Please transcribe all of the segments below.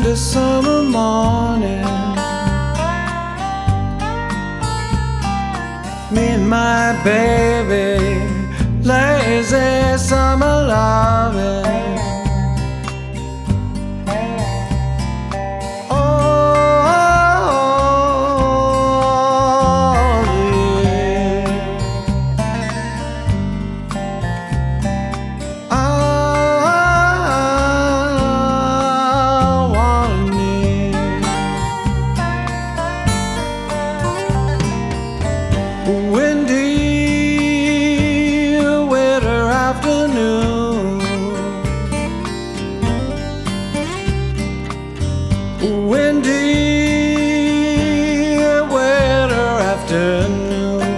windy summer morning, me and my baby, lazy summer loving. Windy winter afternoon, windy winter afternoon,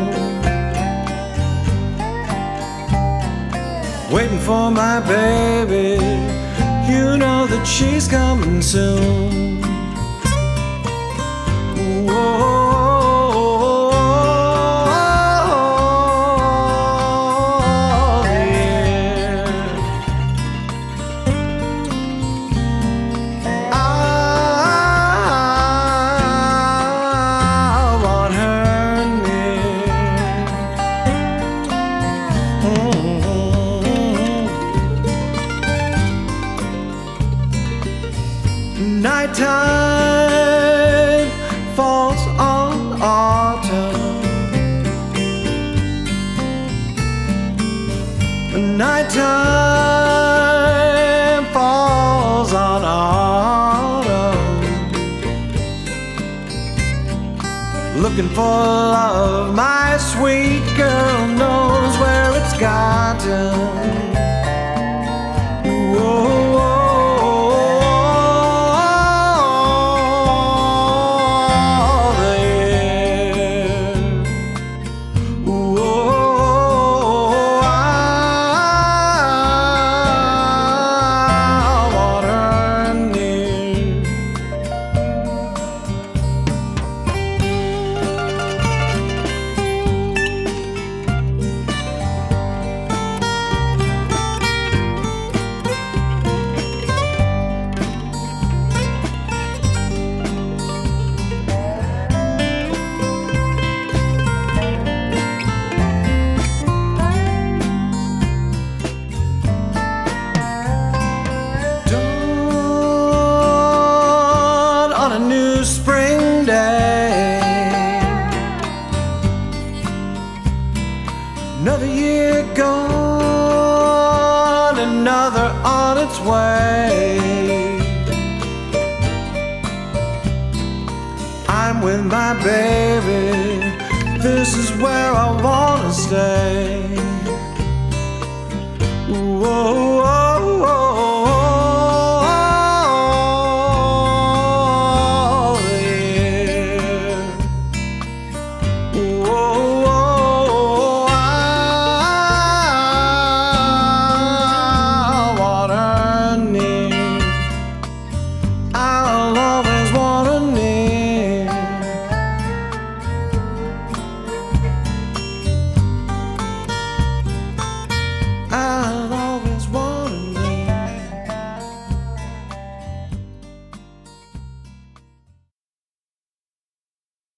waiting for my baby, you know that she's coming soon. Whoa. Nighttime falls on autumn. Nighttime falls on autumn. Looking for love, my sweet girl knows where it's gotten. On a new spring day, another year gone, another on its way. I'm with my baby, this is where I wanna stay. Whoa, whoa.